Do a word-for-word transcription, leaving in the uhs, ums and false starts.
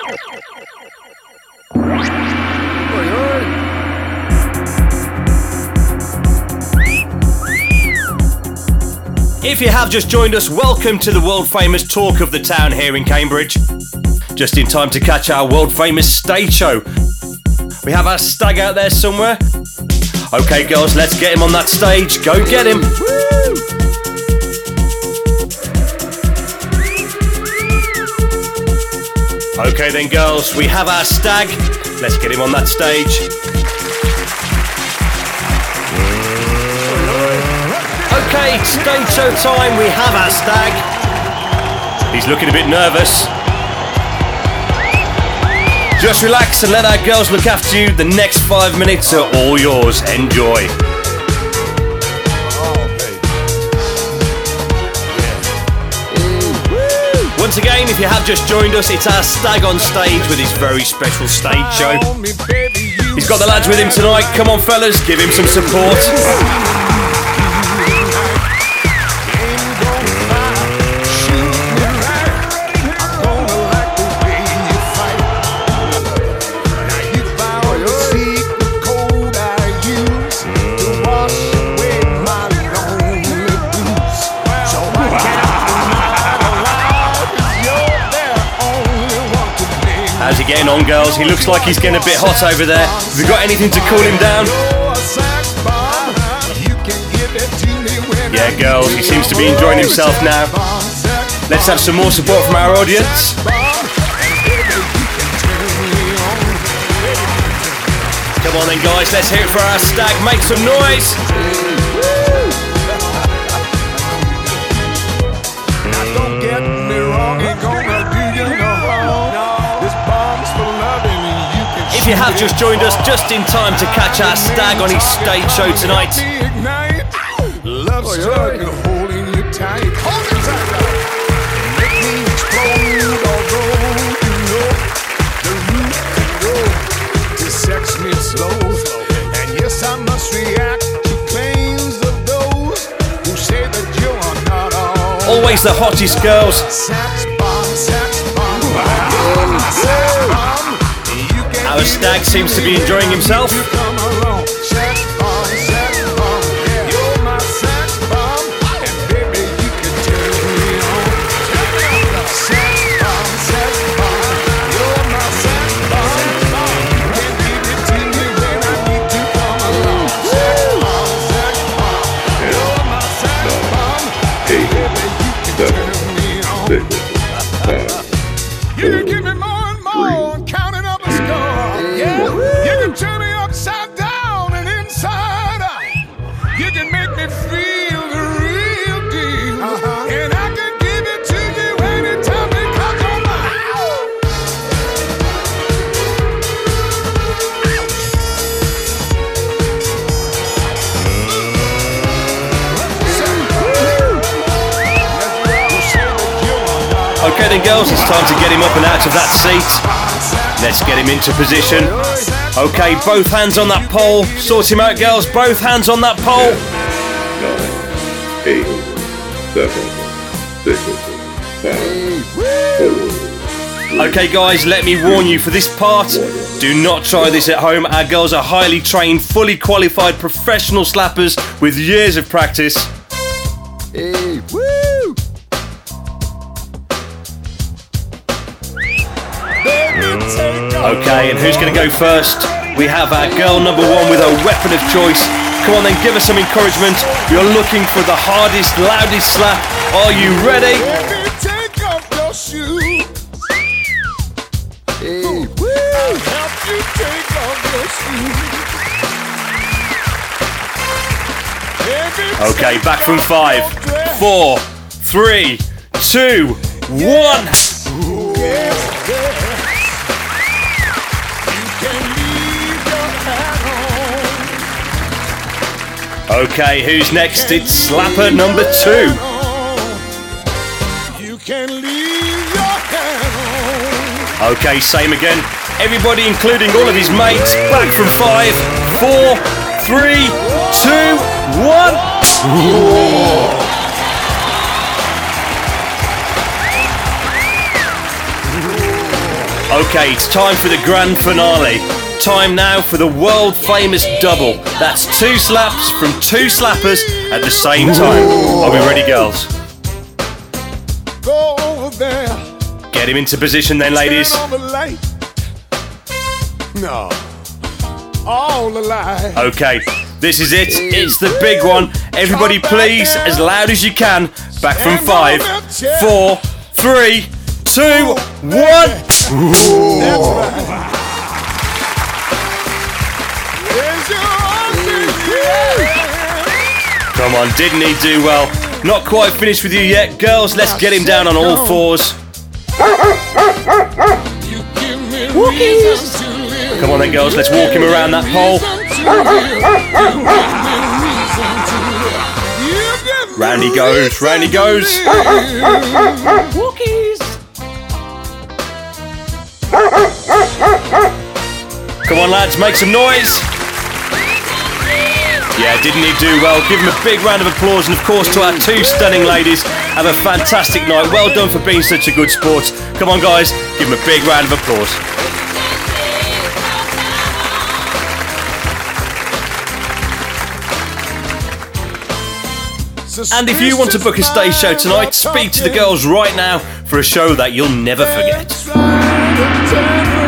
If you have just joined us, welcome to the world famous Talk of the Town here in Cambridge. Just in time to catch our world famous stage show. We have our stag out there somewhere. Okay girls, let's get him on that stage. Go get him. Okay then girls, we have our stag. Let's get him on that stage. Okay, stage show time, we have our stag. He's looking a bit nervous. Just relax and let our girls look after you. The next five minutes are all yours. Enjoy. Once again, if you have just joined us, it's our stag on stage with his very special stage show. He's got the lads with him tonight. Come on fellas, give him some support. How's he getting on, girls? He looks like he's getting a bit hot over there. Have you got anything to cool him down? Yeah, girls, he seems to be enjoying himself now. Let's have some more support from our audience. Come on then, guys, let's hear it for our stag. Make some noise. Don't get me wrong, ain't gonna do you no harm. If you have just joined us, just in time to catch our stag on his stage show tonight. Love struggle holding you tight. Hold it tight. Make me explode, although you know the route to go to sex me slow. And yes, I must react to claims of those who say that you are not all. Always the hottest girls. Sex bomb, sex bomb. Our stag seems to be enjoying himself. You can give me more and more, counting up a score. Yeah, you can turn me upside down and inside out. You can make me feel the real deal, uh-huh. And I can give it to you anytime it comes on my Okay then girls, it's time to get him up and out of that seat. Let's get him into position. Okay, both hands on that pole. Sort him out girls, both hands on that pole. Nine, eight, seven, six, five, four. Okay guys, let me warn you for this part, do not try this at home. Our girls are highly trained, fully qualified professional slappers with years of practice. Hey, woo! Okay, and who's going to go first? We have our girl number one with her weapon of choice. Come on then, give us some encouragement. You're looking for the hardest, loudest slap. Are you ready? Let me take off your shoes. Hey, woo! I'll help you take off your shoes. Okay, back from five, four, three, two, one. Okay, who's next? It's slapper number two. You can leave your hand on. Okay, same again. Everybody, including all of his mates. Back from five, four, three, two, one. Okay, it's time for the grand finale. Time now for the world famous double. That's two slaps from two slappers at the same time. Are we ready, girls? Go over there. Get him into position then, ladies. Turn on the light. No. All the light. Okay, this is it. It's the big one. Everybody please, as loud as you can. Back from five, four, three, two, one. That's right. Come on, didn't he do well? Not quite finished with you yet. Girls, let's get him down on all fours. Come on then, girls, let's walk him around that pole. Round he goes, round he goes. Walkies. Come on, lads, make some noise. Yeah, didn't he do well? Give him a big round of applause, and of course to our two stunning ladies. Have a fantastic night. Well done for being such a good sport. Come on, guys, give him a big round of applause. And if you want to book a stage show tonight, speak to the girls right now for a show that you'll never forget.